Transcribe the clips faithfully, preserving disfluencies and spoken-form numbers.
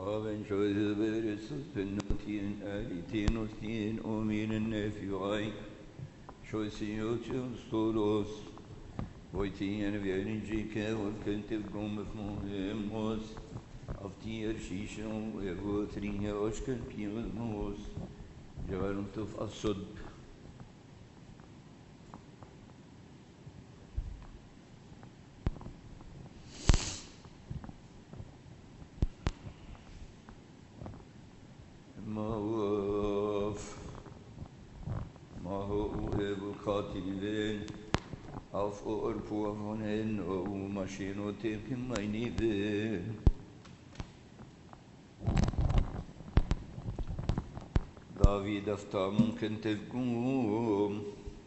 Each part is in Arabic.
Aven şöyle verirsiz penaltien elitien ostien ominen nefiai şöyle stolos Voitien verinjike und kente gomme fmos aftier shishon evotringe oshken pios جوارنت في الصد ما هو ما هو أبو القاتلين auf Orpur von hen o Maschino Temkin meine Will David afta mumkin tefgum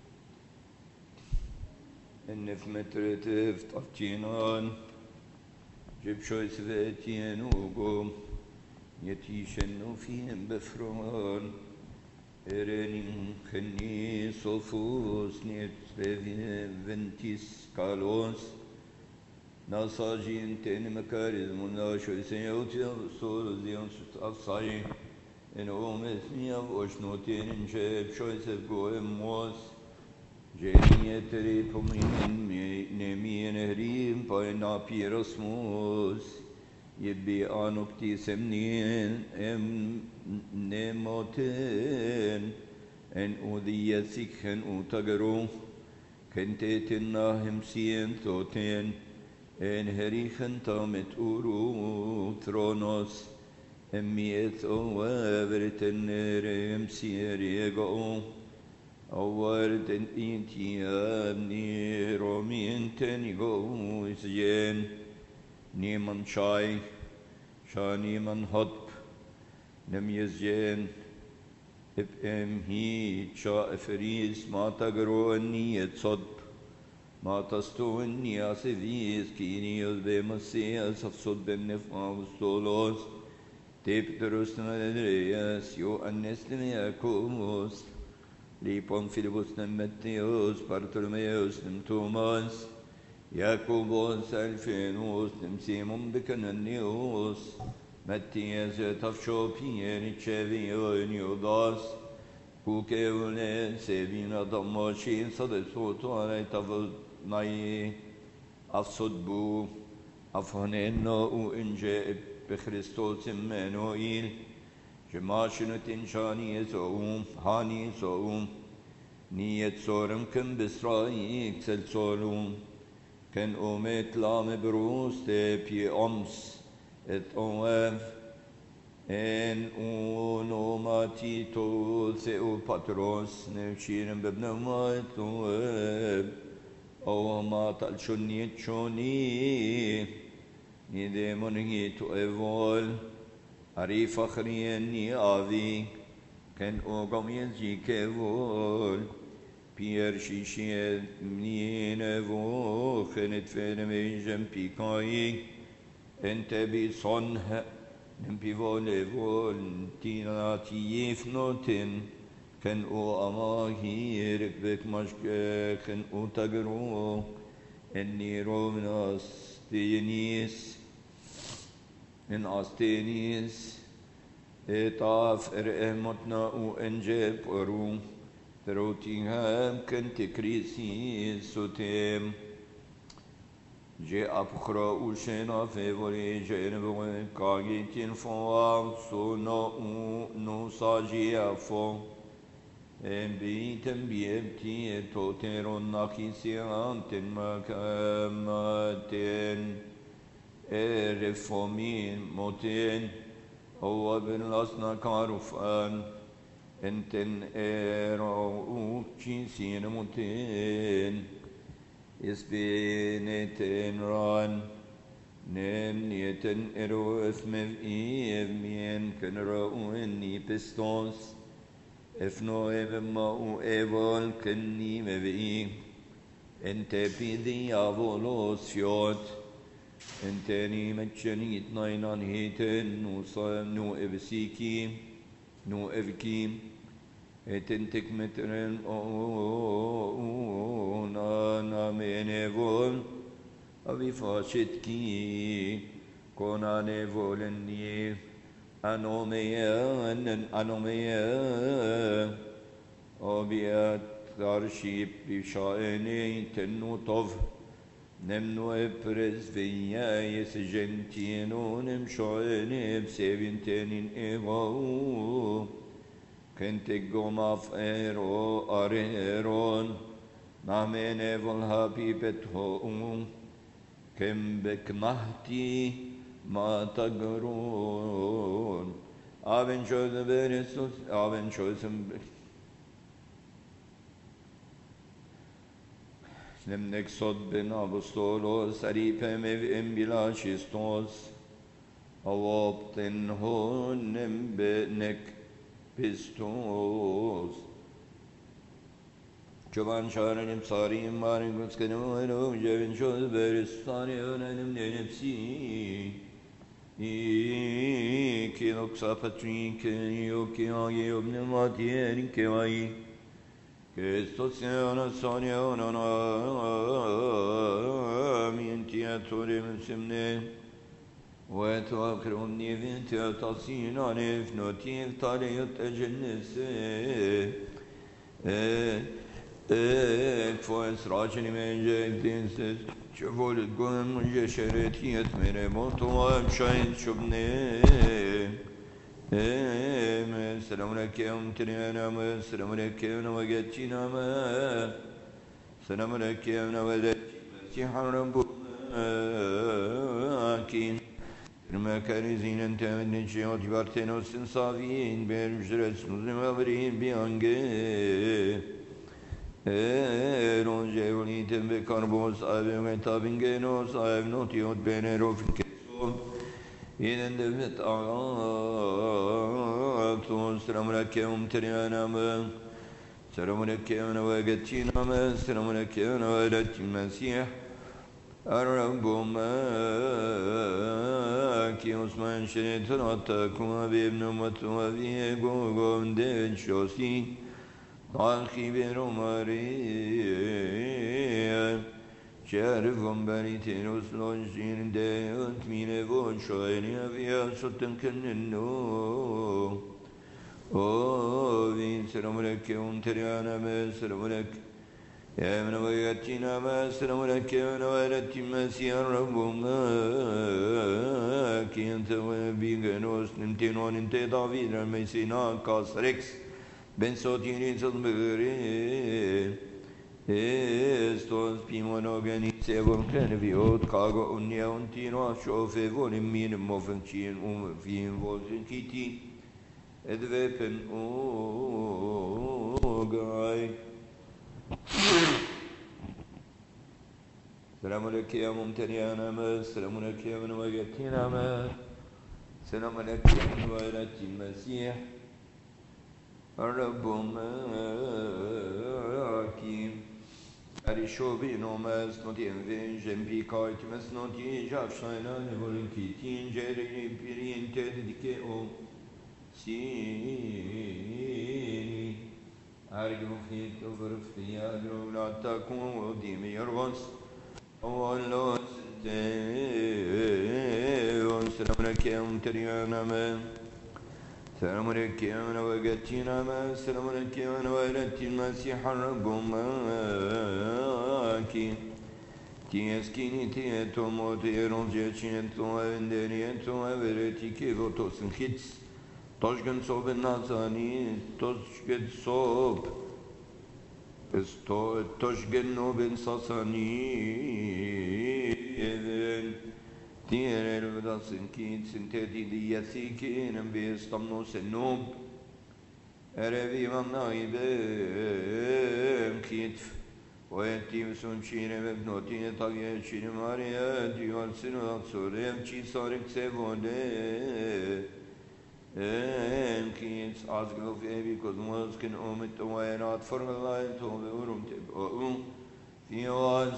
النف مترتف طفجينان جيب شوي سفاتين وقوم يتيشنو فيهم بفران إراني خني صفوس نيت فنتيس كالوس ناساجين تاني مكارز منا شوي سيوتي صور زيان شت أفصاي إن أوم اسمي أفوشنو تاني نجيب شوي سفقو إموس جيني تري بومين نمي نهريم باينا بيرسموس يبي آنوكتي سمنين ام نموتين ان أوذي سيكهن أوتاقرو كنتيتنا همسين ثوتين ان هريخن تامت أورو ثرونوس اميت أوابرتن رمسير يقو أوردن إنتي أبني رومين تنيقو إسجين نيمان شاي شانيمان هطب نم يزجين اب ام هي شا افريس ما تقرو اني صدب ما تستو اني اسفيس كيني يزبي سفصد بالنفع والصولوس تيب درسنا لدرياس يو النسلم ياكوموس ليبون فيلبوس نمتيوس بارتولميوس نم توماس ياكوبوس الفينوس نم سيمون بكننيوس متياس تفشو بيين تشافيون يوداس كوكيون سيبين ضماشين صدق صوتو علي تفض ناي أفصد بو أفهنينو وإنجاب بخريستوس منوئيل جماشنو تنشاني سوم هاني سوم نية صورم كم بسرائيك سل صولوم كان أوميت لام بروس تبي أمس ات أوف ان اونوماتي تو سيو باتروس نشيرن ببنومات واب او ما تلشوني تشوني ندموني تو ايفول عري فخريني آذي كان اوغم يزجي كيفول بير شيشيت منين افو خنت فيلمي جنبي كاي انت بصنه نمبي فولي فول تينا تيف نوتن كان او اماهي ركبك مشك كان او تقرو اني رومناس تينيس ان استينيس اتاف ارئمتنا او انجب ورو تروتيهم كنت كريسي سوتيم جاء بخرا وشينا في وري جنب كاجيتين فوا سونا نو ساجي افو ام بيتم بيبتي توتيرون ناكيسيان تن مكامتين ارفومين موتين هو بن لسنا كاروفان انتن ارو تشيسين موتين يسبينتن ران نن يتن ارو اسم ايمين كن رو اني بستونس افنو ايما او ايفول كني مبي انت بيدي افولوس فيوت انتني متشنيت ناينان هيتن نو صام نو ابسيكي نو افكي اتنتك مترن او نا منفول أبي فاشت كي كونا نفولني Anomia, anomia, obiat karship bishaene tenutov, nemno epres veia yes gentienon shoene sevintenin ego, kente gomaf ero areron, namene volhapi petho, kem beknahti. Ma tagrun, aven chosen benesus, aven chosen. Nem nexod ben apostolos, aripem ev embilacistos, avopten honem benek pistos. Çoban çağırınım sarayım varın kıskanım varım, cevin çoğu beris sani öğrenim nenepsi. Ki noksa patrin ki yok ki agi obne matiyerin ki ay ki stosyona sonya onana min tiyatore müsimne ve tuakrum nivin tiyatasina nef notif taliyat ecennese eee kfoes racini menceldinsiz شوفوا قوم جشرتيت من موتوا بشاين شبني السلام عليك يا أمتنا السلام عليك يا نوجتنا ما السلام عليك يا نوجتنا مسيح ربنا كين ما كان زين أنت من الجيوت بارتنوس صافين بيرجرس مسلم أبرين بيانجي non geolitem be carbos ave metabin genos ave notiot bene rofinkeson inen devet ağaton selamünekem triyanamı selamünekem ve geçinamı selamünekem ve retim mesih Rabbum ki Osman şeritun attakum ve ibnumatun ve gogom de şosi Alchiver Maria, Cervum Benitenus Longin Deut Mine Vonchoenia via Sotenkenno. O Vinceramurek Unteriana Mesramurek, Emnavayatina Mesramurek, Emnavaratim Messia Rabuma, Kienta Biganos Nintinon in Te David Messina Casrex. Ben sotini zalmere estos pimonogeni sevon kenviot kago unia untino shofe vonim min movenchin um vin vozen kiti edvepen o gai Selamun aleyküm umteniyana me selamun aleyküm ve getina me selamun aleyküm ve ratim mesih Rabbum kim Arishobi nomes notien venjem pikait mes notien javshayna nevorin kitin jerini pirin tedike o sini argufit overfia grovlata kun odimi yorgons Ovallos te on selamnekem terianamen السلام عليك يا من وجدتنا ما السلام عليك يا من ولدت المسيح ربما كي تيسكيني تيتومو تيرون جيتشينتو وندريتو وبرتي كيفو توسن خيتس توشجن صوب النازاني توشجن صوب استو توشجن نوبن ساساني Tiere vedasin kit sinteti diyasikin bi stamnos nub erevi manaibe kit Poetim sun cine vebnotine tavie cine maria diol sinu sorem ci sorek sevone en kit azglof evi kozmos kin omit oerat formalai tove urum te o Fiat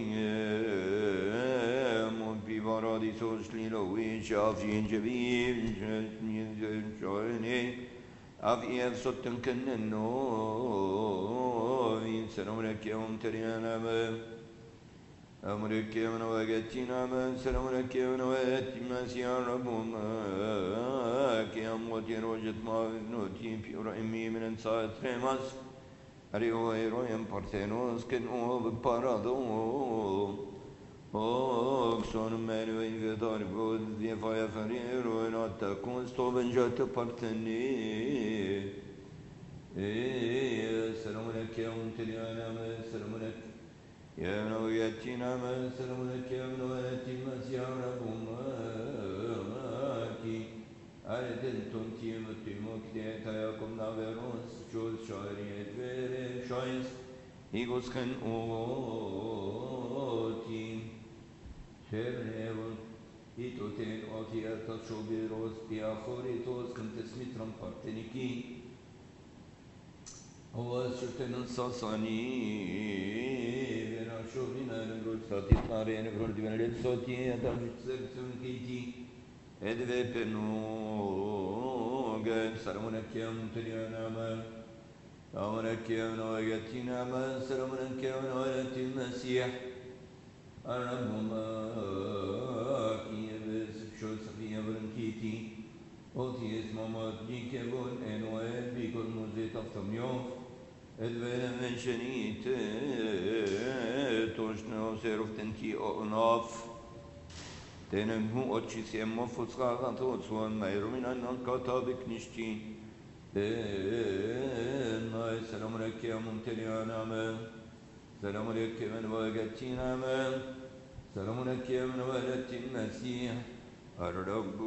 sotiem und pivaradisos lilovic avginge vinge joine aviev sotten kennenno vincerum requiam terianam أمرك يا من وجدتنا من سلامك يا من وجدت مسيا ربما كي أموت يروجت ما نوتي في رأمي من انسات رمس أريو إيرويم بارثينوس كن أو ببارادو أو كسون مالو إنفيدار بود فيفايا فريرو إن أتكون ستوبن جات بارثني إيه سلام لك يا ممتلئنا من سلام لك يا من وياتينا من سلام لك يا من وياتي مسيا ربما Aydın timotimo kdeta jakom naveros čuz šariet vere šajs igosken otim Şevnevun itoten otiertas šobiros piachoritos kantes mitram parteniki Ovas šurtenen sasani vera šovina nevrod satit nare nevrod divenelet soti adavit srcem kiti Edve penuga salamunak ya mumtaliana man salamunak ya nawayatina man salamunak ya nawayatil masih Arabuma ki yebes shol safiya brankiti Oti esmamat jikebun enwel bikol muzet aftamyof Edve men shenite toshne oseruftanti onaf Denen hu oči sjemmo futsragan totsuan meirumin annan katabik nishti. Denay selamu lekke ya mumteliana amen. Selamu lekke men vagettina amen. Selamu lekke men vagettin mesih. Ar-Rabbu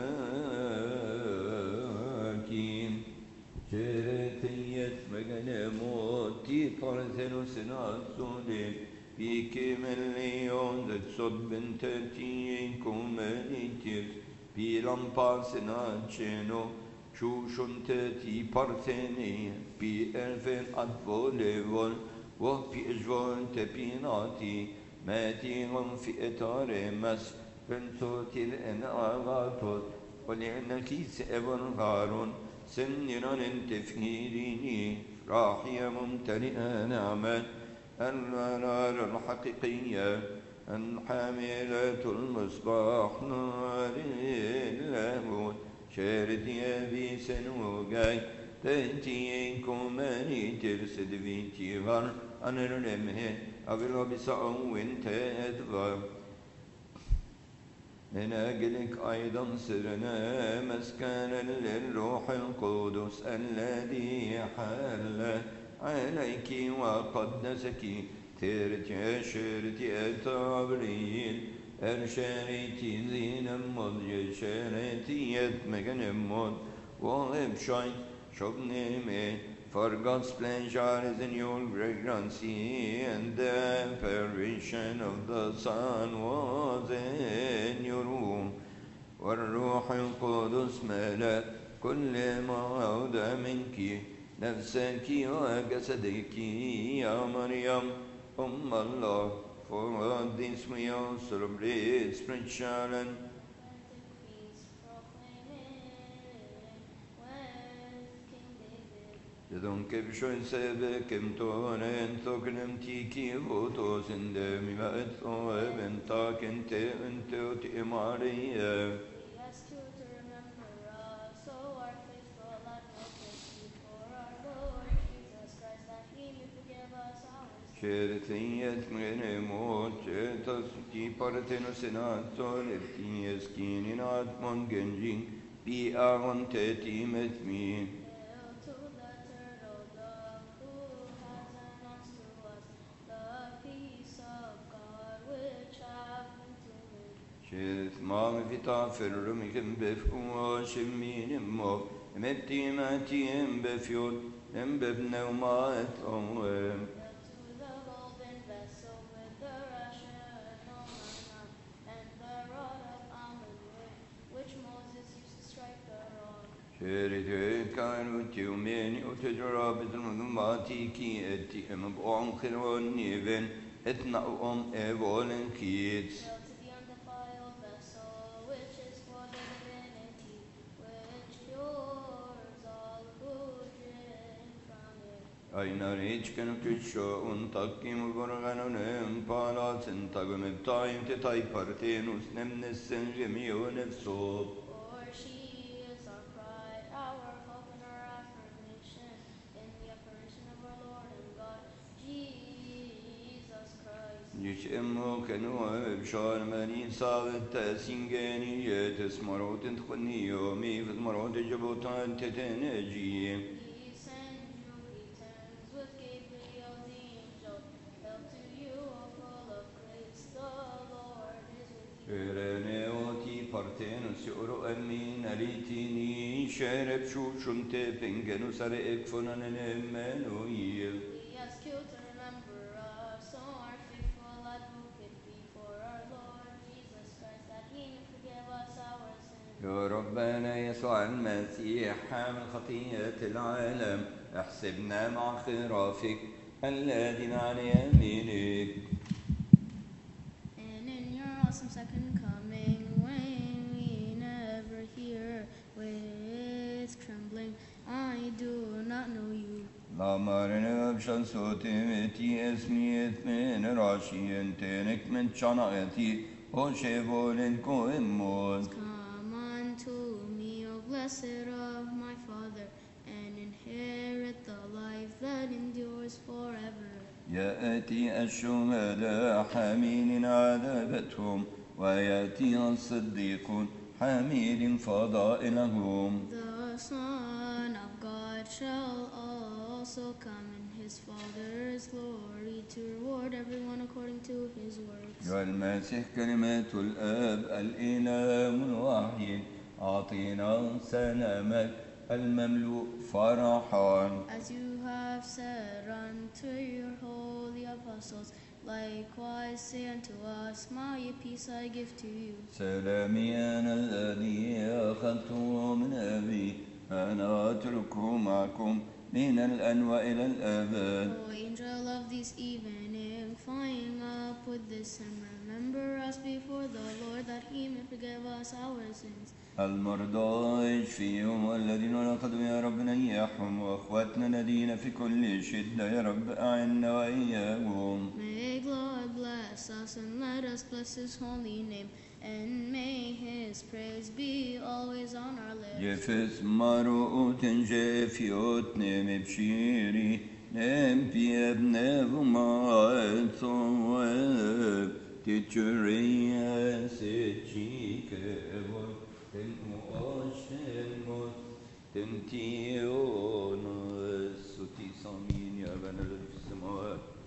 makin. Şeretiyet megane moti parzenu senat sudim. Pike million that subben thirteen comenitis piram pasena ceno chushun thirty partheni pi elfen ad volevol wa pi ejvon tepinati matihum fi etare mas pensotil en agatot ولأن كيس أبن غارون سنرا تفهيريني راحية ممتلئة نعمة النار الحقيقية الحاملة المصباح نار اللاهوت شارد يبي سنوغاي تأتيكم أني ترسد في تيغر أن الرمه أبلغ بسعوين تأدغر من أجلك أيضا سرنا مسكنا للروح القدس الذي حل عليك وقدسك ترجع شرتي أتابرين أرشارتي زين مضي شارتي يتمكن مض وغبشاين شبنمي For God's pleasure is in your fragrancy, and the apparition of the Son was in your womb. والروح القدس ملأ كل ما عود منك نفسك وجسدك يا مريم أم الله. For this we all celebrate spiritual and Dunque bisogna sapere che mtone entoknem tiki votos in de mi va etto e venta che te ente ti Maria. Certiet mene moce tas ti parteno senato le ti eschini nat mon genjin bi aronte ti met mi. Şerif mağmi fita ferrumikim befkuwa şemminim mo emetti matiyem befyod em bebnevma et omwem. Şerif kan utiyumeni utecra bizmumati ki etti em bu khirwan niven etna om evolen kids. Einar Hitchken Krisho und Takim Gorganon Palas and Tagum time to type Partenus Nemnes and Jemion of Soap. For she is our pride, our hope and our affirmation in the apparition of our Lord and God, Jesus Christ. Jishemo Kanu Bshar Mani Savet Singani Tesmarot and Khunio, me with Marot Jabotan Teteneji. He sends you greetings with Gabriel the angel. Hail to you, O full of grace, the Lord is with you. Reneoti Partenus Euro Amin Aritini Shereb Shushum Tepingenus Are Ekfonan Emmanuel. We ask you to remember us, O our faithful advocate before our Lord Jesus Christ, that he may forgive us our sins. يا ربنا يسوع المسيح حامل خطية العالم احسبنا مع خرافك الذين عن يمينك. And in your awesome second coming, when we never hear with trembling, I do not know you. Lamarını bşan sotemeti esmiyet men raşiyen tenek men çanayeti o şevolen koemmos. Come unto me, O blessed of my Father, and inherit the life that endures forever. يأتي الشهداء حاملين عذابتهم ويأتي الصديقون حاملين فضائلهم. The Son of God shall also come in his Father's glory to reward everyone according to his works. يا المسيح كلمة الآب الإله الوحيد أعطينا سلامك المملوء فرحا. As you have said unto your holy apostles, likewise say unto us, my peace I give to you. سلامي أنا الذي أخذته من أبي أنا أتركه معكم من الآن وإلى الأبد. O angel of this evening, flying up with this and remember us before the Lord, that he may forgive us our sins. المرضى اشفيهم والذين نقضوا يا رب نيحهم وأخواتنا الذين في كل شدة يا رب أعنا وإياهم. May God bless us and let us bless his holy name, and may his praise be always on our lips. جفس مروء جافيوت نم بشيري نم في ابنه ما تصوب تجري سجيك تنموش تنموت تنتيون ستي صامين يا بنا السماوات